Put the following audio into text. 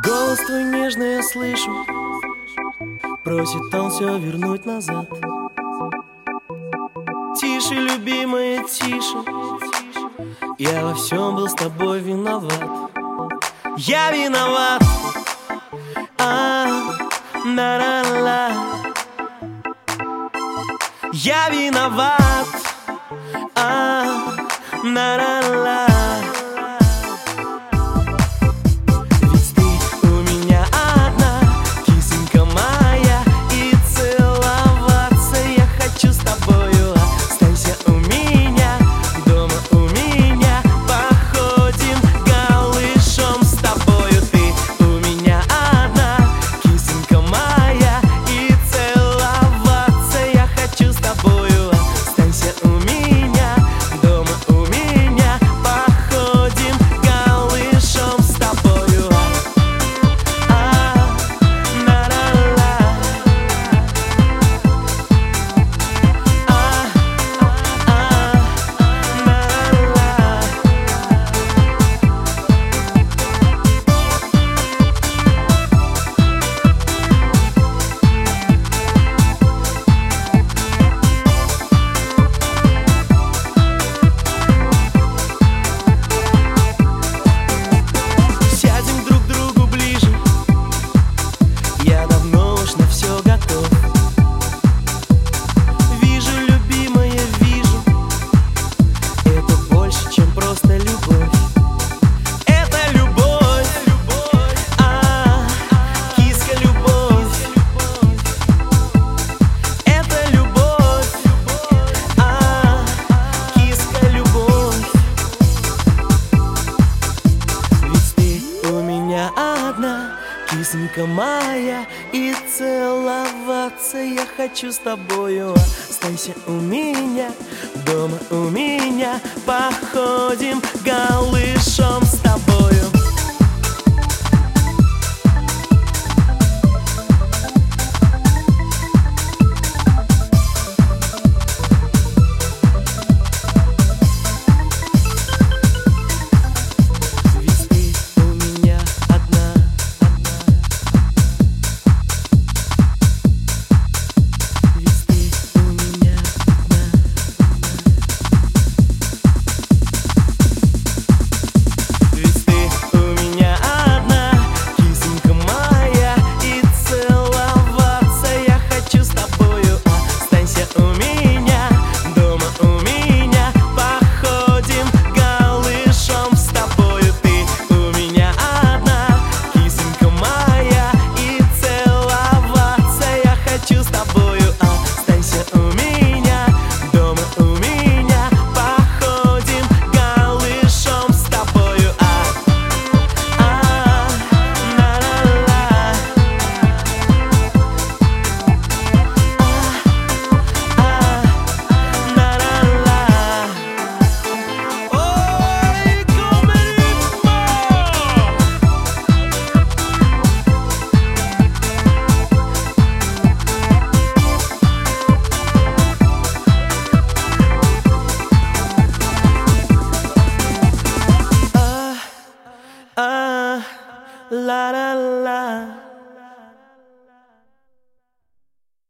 Голос твой нежный я слышу, просит он все вернуть назад. Тише, любимая, тише, я во всем был с тобой виноват. Я виноват, на-на-на. Я виноват, на-на-на. Ведь ты у меня одна, кисонька моя, и целоваться я хочу с тобою. Останься у меня, дома у меня, походим голышом с тобою. Ты у меня одна, кисонька моя, и целоваться я хочу с тобою. Останься у меня, дома у меня, походим голышом с тобою. На-на-на. Сядем друг к другу ближе, я давно уж на все готов. Вижу, любимая, вижу, это больше, чем просто любовь. Это любовь, киска, любовь. Это любовь, киска, любовь. Ведь ты у меня одна, кисонька моя, и целоваться я хочу с тобою. Останься у меня, дома у меня, походим голышом с тобой.